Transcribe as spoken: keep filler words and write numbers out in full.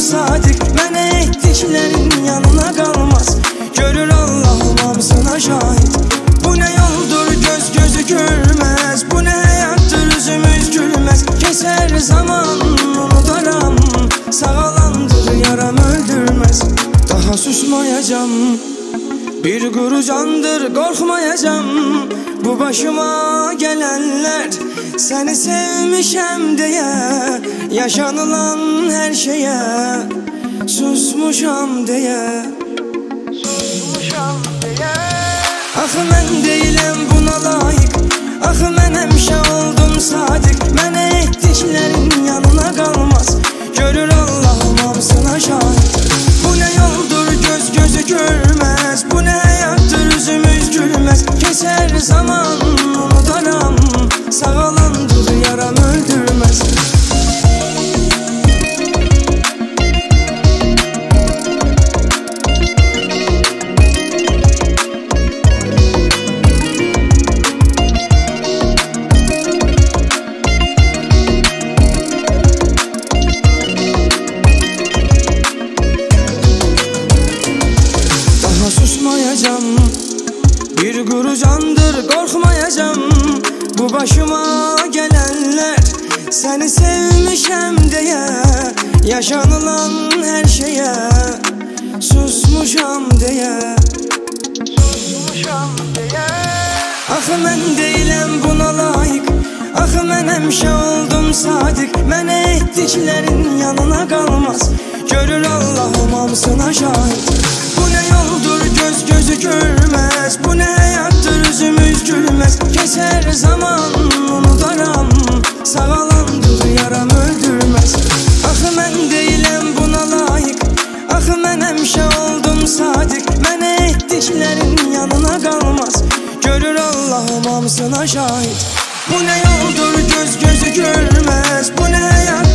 sadiq, mənə etdiklərin yanına qalmaz. Görür Allahım hamısına şahid. Bu nə yoldur göz gözü görməz, bu nə həyatdır üzümüz gülməz. Keçər zaman unudaram, sağalandır yaram öldürməz. Daha susmayacam, bir quru candır qorxmayacam. Bu başıma gələnlər səni sevmişəm deyə, yaşanılan hər şeyə susmuşam deyə, susmuşam deyə. Axı mən deyiləm buna layiq, axı mən həmişə oldum sadiq, mənə etdiklərin yanına qalmaz. Görür Allahım hamısına şahid. Bu nə yoldur göz gözü görməz, bu nə həyatdır üzümüz gülməz. Keçər zaman unudaram, sağalandır yaram öldürməz. Susmayacam, bir quru candır qorxmayacam. Bu başıma gələnlər səni sevmişəm deyə, yaşanılan hər şeyə susmuşam deyə, susmuşam deyə. Axı mən deyiləm buna layiq, axı mən həmişə oldum sadiq, mənə etdiklərin yanına qalmaz. Görür Allahım hamısına şahid. Bu nə yoldur göz gözü görməz, bu nə həyatdır üzümüz gülməz. Keçər zaman unudaram, sağalandır yaram öldürməz. Axı mən deyiləm buna layiq, axı mən həmişə oldum sadiq, mənə etdiklərin yanına qalmaz. Görür Allahım hamısına şahid. Bu nə yoldur göz gözü görməz, bu nə həyat